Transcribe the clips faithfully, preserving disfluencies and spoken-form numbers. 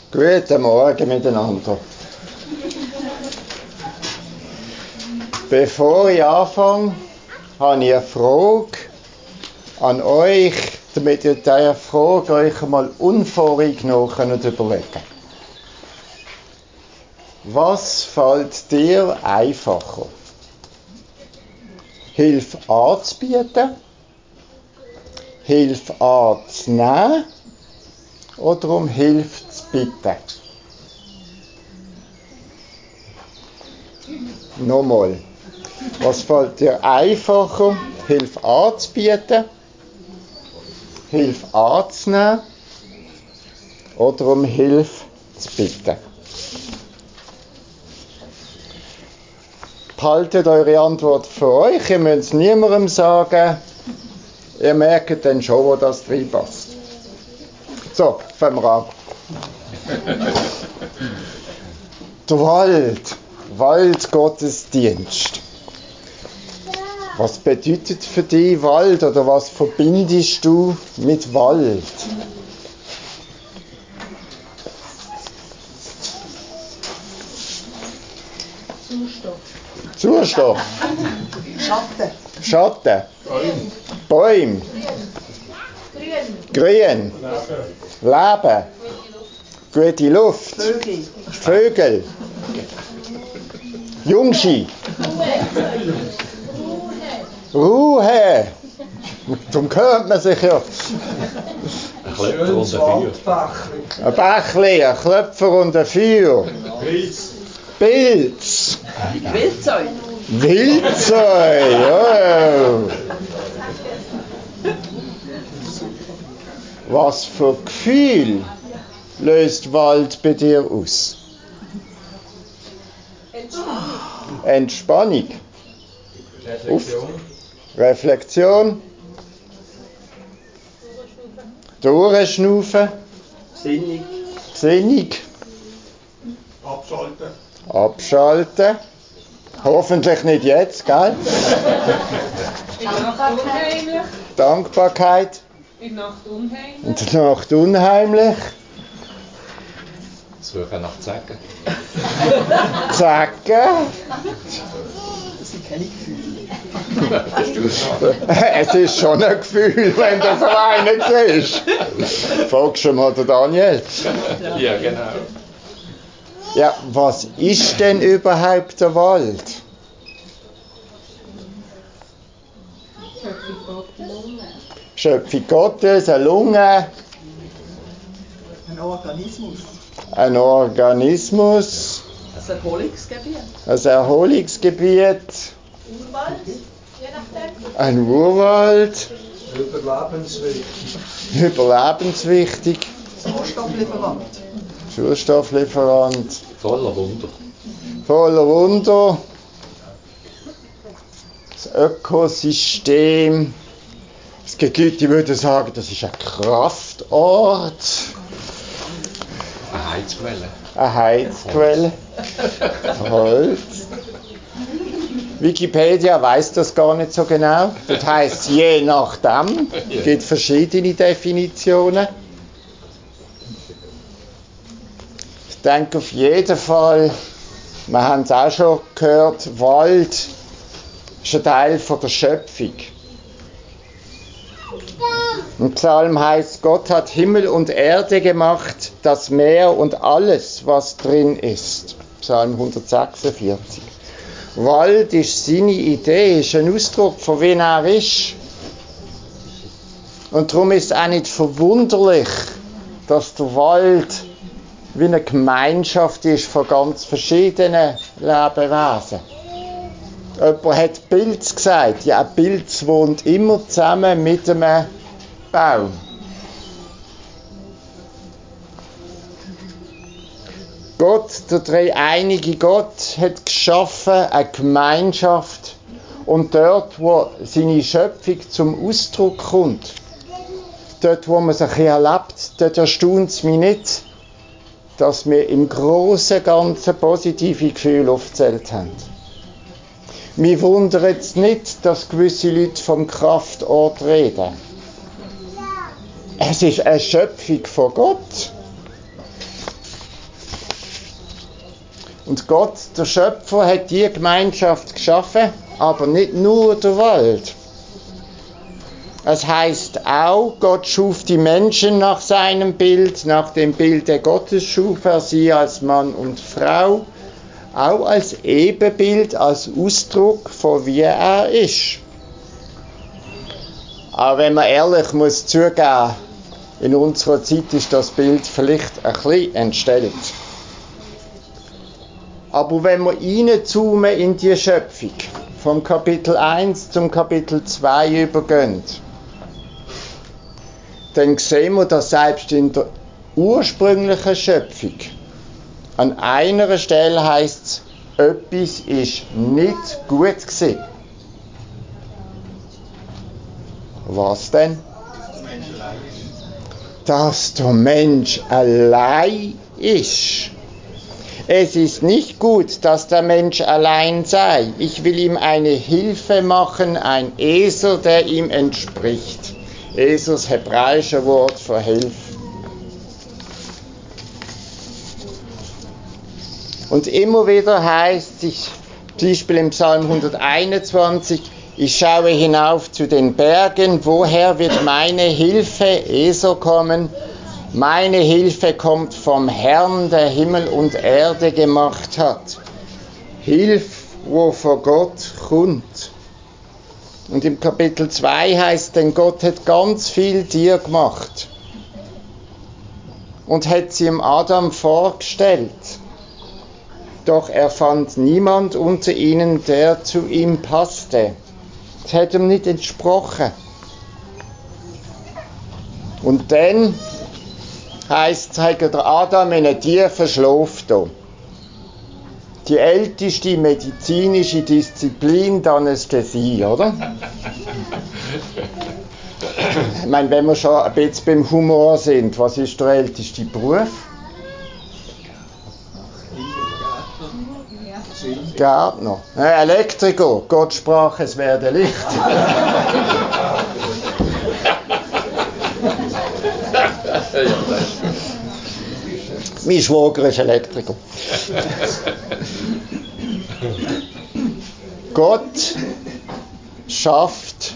Guten Morgen miteinander. Bevor ich anfange, habe ich eine Frage an euch, damit ihr diese Frage euch einmal unvoreingenommen überlegen könnt. Was fällt dir einfacher? Hilfe anzubieten, Hilfe anzunehmen oder um Hilfe zu bitten? Nochmal. Was fällt dir einfacher? Hilfe anzubieten, Hilfe anzunehmen oder um Hilfe zu bitten? Behaltet eure Antwort für euch, ihr müsst es niemandem sagen. Ihr merkt dann schon, wo das reinpasst. So, fangen wir an. Der Wald, Waldgottesdienst. Was bedeutet für dich Wald oder was verbindest du mit Wald? Zustand. Zustand. Schatten. Schatten. Bäume. Grün. Leben. Gute Luft. Vögel. Vögel. Jungschi. Ruhe. Darum hört man sich ja. Ein Klöpfer und ein Feuer. Ein Bächli, ein Klöpfer und ein Feuer. Pilz. Pilz. Wildzeug. Wildzeug. Ja. Was für Gefühl löst Wald bei dir aus? Entspannung. Reflexion. Reflexion. Durchschnaufen. Sinnig. Sinnig. Abschalten. Abschalten. Hoffentlich nicht jetzt, gell? Unheimlich. Dankbarkeit. In der Nacht unheimlich. In der Nacht unheimlich. Suchen nach Zecken. Zacken. Das sind keine Gefühle. Es ist schon ein Gefühl, wenn du so einen siehst. Fragst du mal den Daniel. Ja, genau. Ja, was ist denn überhaupt der Wald? Schöpfung Gottes. Schöpfung Gottes, eine Lunge, Ein Organismus. ein Organismus, Ein Erholungsgebiet. ein Erholungsgebiet, Urwald, je nachdem. ein Urwald, Überlebenswichtig. überlebenswichtig, Sauerstofflieferant. Schulstofflieferant, Voller Wunder. voller Wunder, das Ökosystem. Es gibt Leute, die würden sagen, das ist ein Kraftort, Eine Heizquelle. eine Heizquelle, Holz. Wikipedia weiss das gar nicht so genau. Das heisst, je nachdem. Es gibt verschiedene Definitionen. Ich denke auf jeden Fall, wir haben es auch schon gehört, Wald ist ein Teil von der Schöpfung. Im Psalm heißt, Gott hat Himmel und Erde gemacht, das Meer und alles, was drin ist. Psalm hundertsechsundvierzig. Wald ist seine Idee, ist ein Ausdruck von wie er ist. Und darum ist es auch nicht verwunderlich, dass der Wald wie eine Gemeinschaft ist von ganz verschiedenen Lebewesen. Jemand hat Pilz gesagt. Ja, ein Pilz wohnt immer zusammen mit einem Baum. Gott, der dreieinige Gott, hat geschaffen eine Gemeinschaft. Und dort, wo seine Schöpfung zum Ausdruck kommt, dort, wo man sich erlebt, dort erstaunt es mich nicht, dass wir im Großen und Ganzen positive Gefühle aufgezählt haben. Mich wundert es nicht, dass gewisse Leute vom Kraftort reden. Es ist eine Schöpfung von Gott. Und Gott, der Schöpfer, hat die Gemeinschaft geschaffen, aber nicht nur der Wald. Es heißt auch, Gott schuf die Menschen nach seinem Bild, nach dem Bilde Gottes schuf er sie als Mann und Frau, auch als Ebenbild, als Ausdruck von wie er ist. Aber wenn man ehrlich muss zugeben, in unserer Zeit ist das Bild vielleicht ein bisschen entstellt. Aber wenn wir reinzoomen in die Schöpfung, vom Kapitel eins zum Kapitel zwei übergehen, dann sehen wir, dass selbst in der ursprünglichen Schöpfung an einer Stelle heisst es, etwas ist nicht gut gewesen. Was denn? Dass der Mensch allein ist. Es ist nicht gut, dass der Mensch allein sei. Ich will ihm eine Hilfe machen, ein Eser, der ihm entspricht. Eser, das hebräische Wort für Hilfe. Und immer wieder heißt es, zum Beispiel im Psalm hunderteinundzwanzig, ich schaue hinauf zu den Bergen, woher wird meine Hilfe, Eser, kommen? Meine Hilfe kommt vom Herrn, der Himmel und Erde gemacht hat. Hilfe, wo von Gott kommt. Und im Kapitel zwei heißt, denn Gott hat ganz viel Tier gemacht und hat sie dem Adam vorgestellt. Doch er fand niemand unter ihnen, der zu ihm passte. Das hat ihm nicht entsprochen. Und dann heisst, hat der Adam in einen tiefen Schlaf da. Die älteste medizinische Disziplin, die Anästhesie, oder? Ich meine, wenn wir schon ein bisschen beim Humor sind, was ist der älteste Beruf? Gärtner. Äh, Elektriker. Gott sprach, es werde Licht. Mein Schwager ist Elektriker. Gott schafft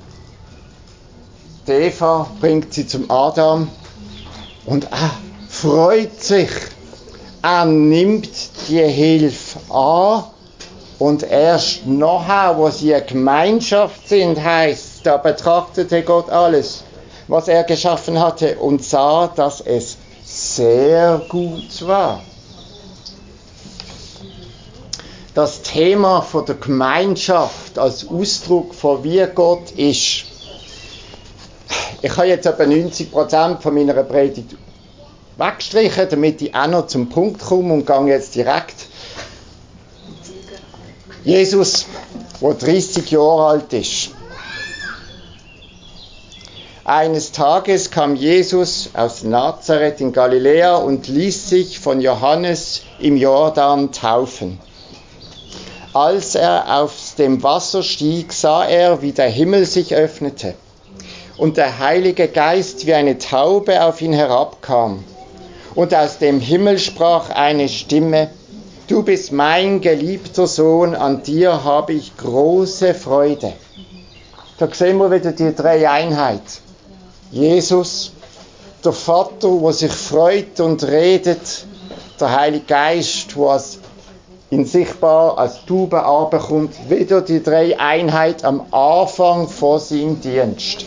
die Eva, bringt sie zum Adam und er freut sich. Er nimmt die Hilfe an und erst nachher, wo sie eine Gemeinschaft sind, heisst, da betrachtete Gott alles, was er geschaffen hatte und sah, dass es sehr gut war. Das Thema von der Gemeinschaft als Ausdruck von wie Gott ist. Ich habe jetzt etwa neunzig Prozent von meiner Predigt weggestrichen, damit ich auch noch zum Punkt komme und gehe jetzt direkt. Jesus, der dreißig Jahre alt ist. Eines Tages kam Jesus aus Nazareth in Galiläa und ließ sich von Johannes im Jordan taufen. Als er aus dem Wasser stieg, sah er, wie der Himmel sich öffnete und der Heilige Geist wie eine Taube auf ihn herabkam. Und aus dem Himmel sprach eine Stimme: Du bist mein geliebter Sohn, an dir habe ich große Freude. Da sehen wir wieder die Dreieinheit. Jesus, der Vater, der sich freut und redet, der Heilige Geist, der als in sichtbar als Taube runterkommt, wieder die Dreieinheit am Anfang von seinem Dienst.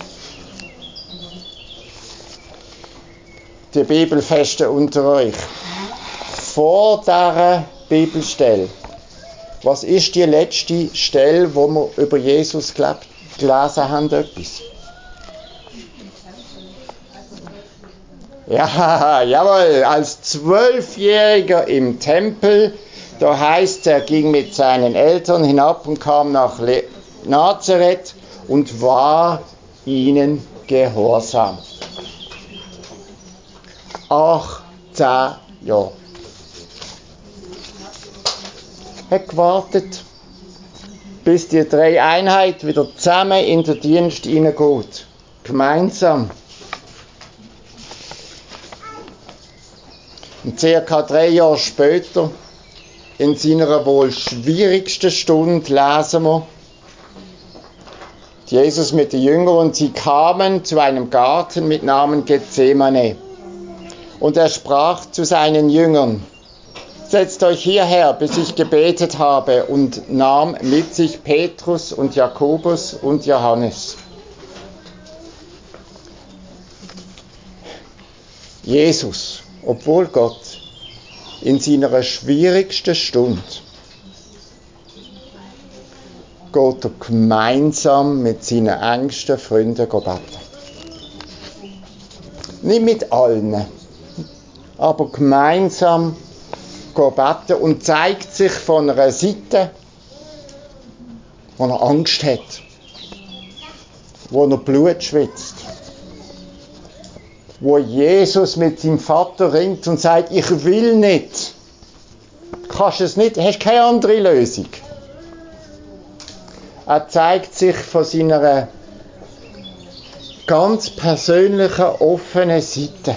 Die Bibelfeste unter euch. Vor dieser Bibelstelle, was ist die letzte Stelle, wo wir über Jesus gelebt, gelesen haben? Etwas? Ja, jawohl, als Zwölfjähriger im Tempel, da heißt, er ging mit seinen Eltern hinab und kam nach Le- Nazareth und war ihnen gehorsam. achtzehn Jahre. Er hat gewartet, bis die Dreieinheit wieder zusammen in den Dienst hineingeht. Gemeinsam. Und circa drei Jahre später in seiner wohl schwierigsten Stunde lesen wir, Jesus mit den Jüngern, und sie kamen zu einem Garten mit Namen Gethsemane. Und er sprach zu seinen Jüngern: Setzt euch hierher, bis ich gebetet habe, und nahm mit sich Petrus und Jakobus und Johannes. Jesus, obwohl Gott in seiner schwierigsten Stunde geht er gemeinsam mit seinen engsten Freunden beten. Nicht mit allen, aber gemeinsam beten und zeigt sich von einer Seite, wo er Angst hat, wo er Blut schwitzt, wo Jesus mit seinem Vater ringt und sagt: Ich will nicht. Kannst es nicht, hast keine andere Lösung. Er zeigt sich von seiner ganz persönlichen, offenen Seite.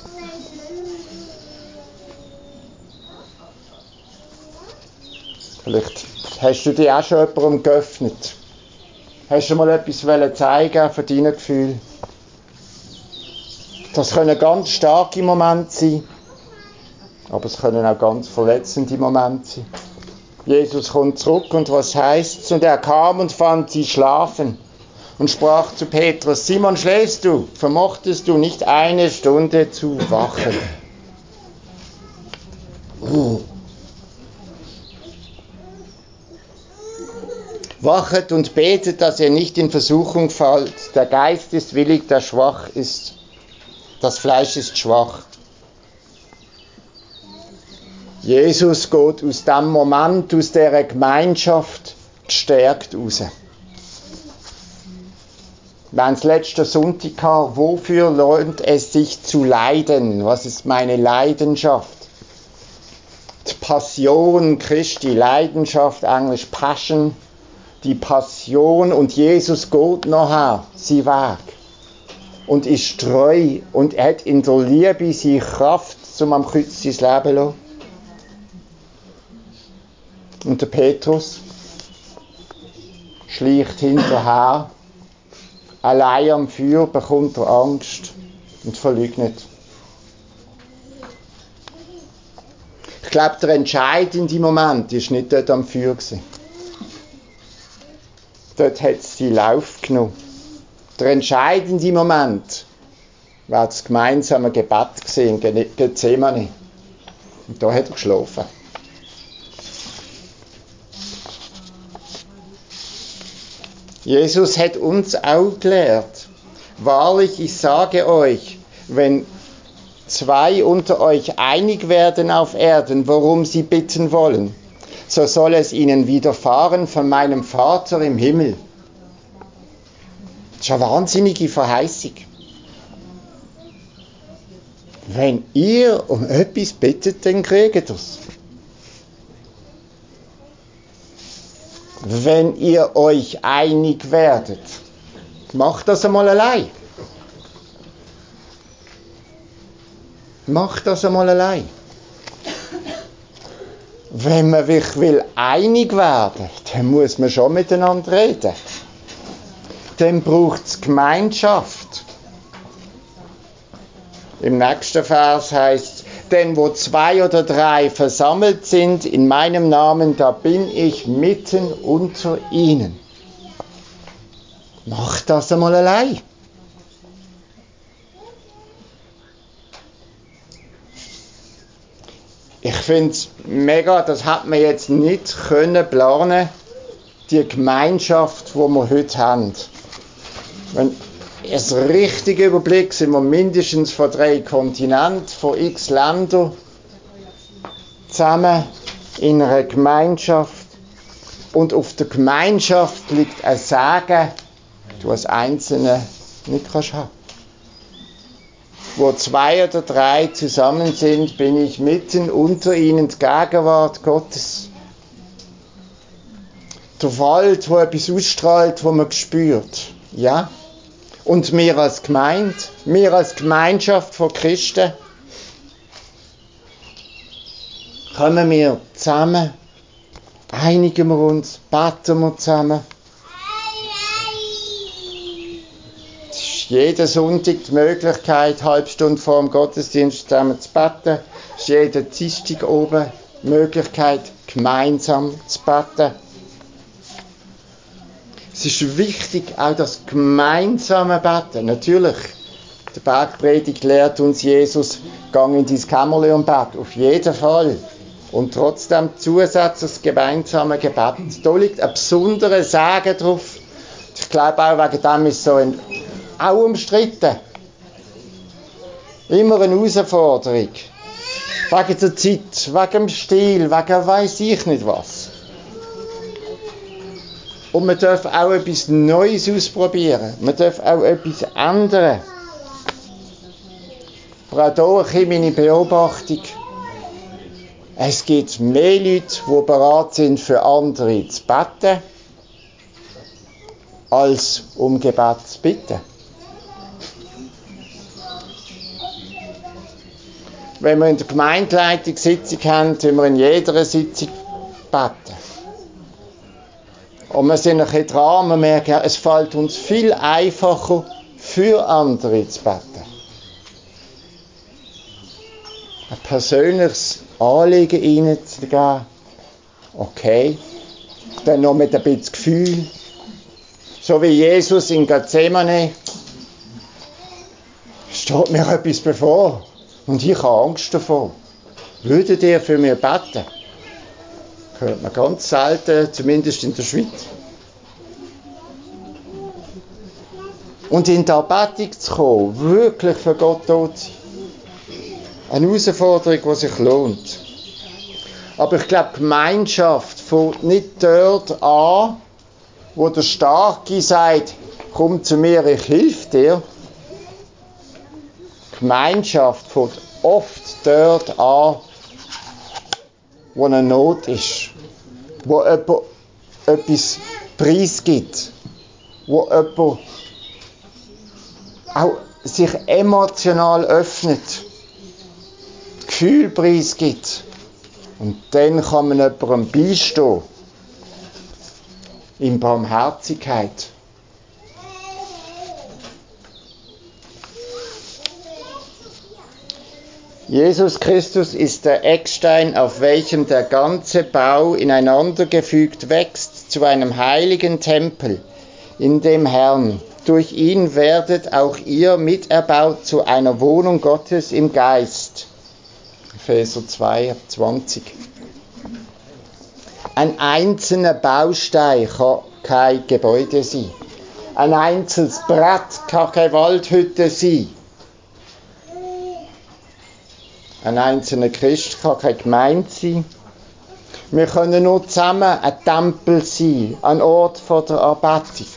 Vielleicht hast du dich auch schon jemandem geöffnet. Hast du mal etwas zeigen von deinen Gefühlen? Das können ganz starke Momente sein, aber es können auch ganz verletzende Momente sein. Jesus kommt zurück und was heisst's? Und er kam und fand sie schlafen und sprach zu Petrus: Simon, schläfst du? Vermochtest du nicht eine Stunde zu wachen? Uh. Wachet und betet, dass ihr nicht in Versuchung fallt. Der Geist ist willig, der schwach ist. Das Fleisch ist schwach. Jesus geht aus dem Moment, aus dieser Gemeinschaft gestärkt raus. Wir haben es letzten Sonntag gehabt: Wofür lohnt es sich zu leiden? Was ist meine Leidenschaft? Die Passion Christi, Leidenschaft, Englisch Passion, die Passion, und Jesus geht nachher seinen Weg und ist treu und hat in der Liebe seine Kraft, um am Kreuz sein Leben zu lassen. Und der Petrus schleicht hinterher, allein am Feuer, bekommt er Angst und verleugnet. Ich glaube, der entscheidende Moment war nicht dort am Feuer gewesen. Dort hat es seinen Lauf genommen. Der entscheidende Moment war das gemeinsame Gebet in Gethsemane. Und da hat er geschlafen. Jesus hat uns auch gelehrt: Wahrlich, ich sage euch, wenn zwei unter euch einig werden auf Erden, worum sie bitten wollen, so soll es ihnen widerfahren von meinem Vater im Himmel. Das ist eine wahnsinnige Verheißung. Wenn ihr um etwas bittet, dann kriegt ihr es. Wenn ihr euch einig werdet, macht das einmal allein. Macht das einmal allein. Wenn man sich will einig werden, dann muss man schon miteinander reden. Dann braucht es Gemeinschaft. Im nächsten Vers heißt es: Denn wo zwei oder drei versammelt sind in meinem Namen, da bin ich mitten unter ihnen. Macht das einmal allein. Ich finde es mega, das hat man jetzt nicht können planen, die Gemeinschaft, die wir heute haben. Wenn es richtig überblickt, sind wir mindestens von drei Kontinenten, von x Ländern zusammen in einer Gemeinschaft. Und auf der Gemeinschaft liegt ein Segen, du als Einzelne nicht kannst haben. Wo zwei oder drei zusammen sind, bin ich mitten unter ihnen, die Gegenwart Gottes. Der Wald, wo etwas ausstrahlt, wo man spürt. Ja? Und wir als Gemeinde, wir als Gemeinschaft von Christen, kommen wir zusammen, einigen wir uns, beten wir zusammen. Es ist jeden Sonntag die Möglichkeit, eine halbe Stunde vor dem Gottesdienst zusammen zu beten. Es ist jeden Dienstag oben die Möglichkeit, gemeinsam zu beten. Es ist wichtig, auch das gemeinsame Beten. Natürlich, die Bergpredigt lehrt uns Jesus, gang in dein Kämmerlein und bet. Auf jeden Fall. Und trotzdem zusätzlich das gemeinsame Gebet. Da liegt ein besonderer Segen drauf. Ich glaube auch, wegen dem ist so ein, auch umstritten. Immer eine Herausforderung. Wegen der Zeit, wegen dem Stil, wegen weiss ich nicht was. Und man darf auch etwas Neues ausprobieren. Man darf auch etwas ändern. Aber auch hier meine Beobachtung. Es gibt mehr Leute, die bereit sind, für andere zu beten, als um Gebet zu bitten. Wenn wir in der Gemeindeleitung Sitzung haben, tun wir in jeder Sitzung beten. Und wir sind ein bisschen dran, wir merken, es fällt uns viel einfacher, für andere zu beten. Ein persönliches Anliegen reinzugeben, okay, dann noch mit ein bisschen Gefühl, so wie Jesus in Gethsemane, steht mir etwas bevor und ich habe Angst davor. Würdet ihr für mich beten? Hört man ganz selten, zumindest in der Schweiz. Und in die Anbetung zu kommen, wirklich für Gott da zu sein. Eine Herausforderung, die sich lohnt. Aber ich glaube, Gemeinschaft fängt nicht dort an, wo der Starke sagt, komm zu mir, ich helfe dir. Gemeinschaft fängt oft dort an, wo eine Not ist, wo jemand etwas preisgibt, wo jemand auch sich emotional öffnet, Gefühl preisgibt. Und dann kann man jemandem beistehen, in Barmherzigkeit. Jesus Christus ist der Eckstein, auf welchem der ganze Bau ineinandergefügt wächst zu einem heiligen Tempel in dem Herrn. Durch ihn werdet auch ihr miterbaut zu einer Wohnung Gottes im Geist. Epheser zwei, zwanzig. Ein einzelner Baustein kann kein Gebäude sein. Ein einzelnes Brett kann keine Waldhütte sein. Ein einzelner Christ kann keine Gemeinde sein. Wir können nur zusammen ein Tempel sein, ein Ort der Anbetung.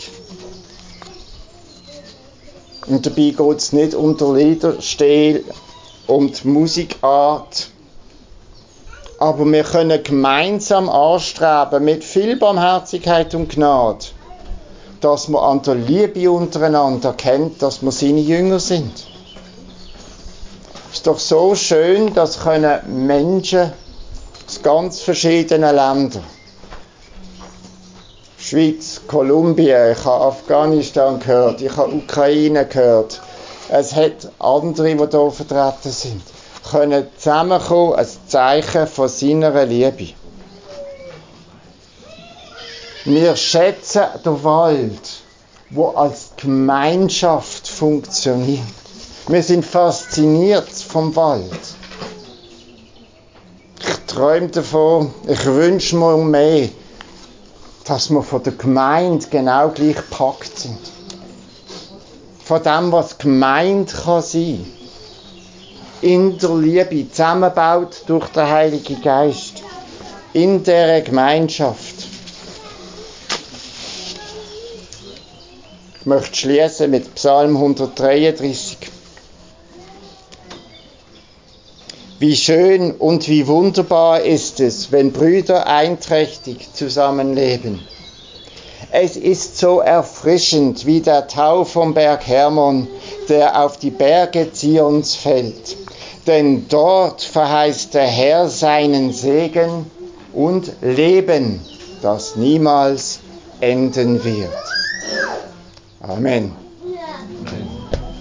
Und dabei geht es nicht um den Liederstil und die Musikart. Aber wir können gemeinsam anstreben, mit viel Barmherzigkeit und Gnade, dass man an der Liebe untereinander erkennt, dass wir seine Jünger sind. Es ist doch so schön, dass können Menschen aus ganz verschiedenen Ländern, Schweiz, Kolumbien, ich habe Afghanistan gehört, ich habe Ukraine gehört, es hat andere, die hier vertreten sind, können zusammenkommen, ein Zeichen von seiner Liebe. Wir schätzen den Wald, der als Gemeinschaft funktioniert. Wir sind fasziniert vom Wald. Ich träume davon, ich wünsche mir mehr, dass wir von der Gemeinde genau gleich gepackt sind. Von dem, was Gemeinde kann sein. In der Liebe, zusammengebaut durch den Heiligen Geist. In dieser Gemeinschaft. Ich möchte schließen mit Psalm hundertdreiunddreißig. Wie schön und wie wunderbar ist es, wenn Brüder einträchtig zusammenleben. Es ist so erfrischend wie der Tau vom Berg Hermon, der auf die Berge Zions fällt. Denn dort verheißt der Herr seinen Segen und Leben, das niemals enden wird. Amen.